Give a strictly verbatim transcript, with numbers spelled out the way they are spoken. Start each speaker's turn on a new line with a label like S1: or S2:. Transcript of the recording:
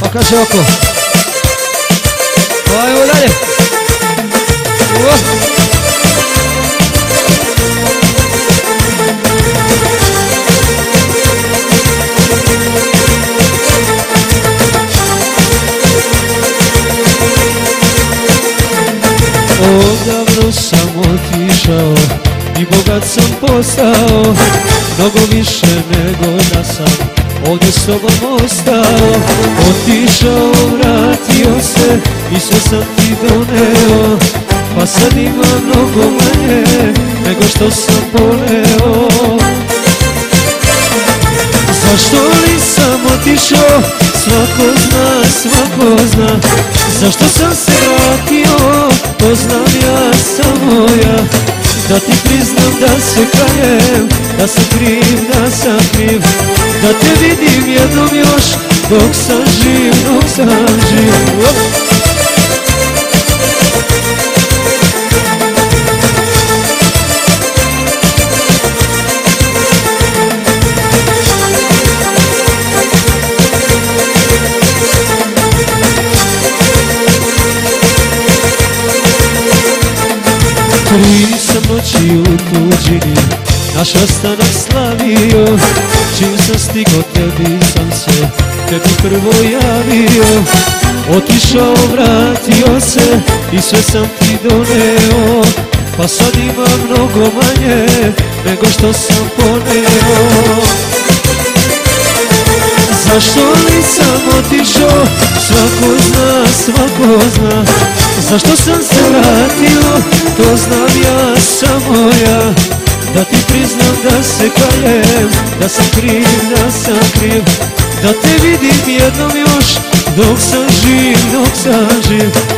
S1: Pa kaže ovako. Pa evo dalje. Uo. Odavno sam otišao i bogat sam postao, mnogo više nego da sam ovdje s tobom ostao. Otišao, vratio se i sve sam ti doneo, pa sad ima mnogo manje nego što sam poneo. Zašto li sam otišao, svako zna, svako zna. Zašto sam se vratio, to znam ja, samo ja. Da ti priznam da se kajem, da sam kriv, da sam kriv. Da te vidim jednom još, dok sam živ, dok sam živ. Tri sam noći u tuđini, naš ostanak slavio. Čim sam stigo tebi sam se tebi prvo javio. Otišao, vratio se i sve sam ti doneo, pa sad ima mnogo manje nego što sam poneo. Zašto li sam otišao, svako zna, svako zna. Zašto sam se vratio, to znam ja, samo ja. Da ti priznam da se kajem, da sam kriv, da sam kriv. Da te vidim jednom još, dok sam živ, dok sam živ.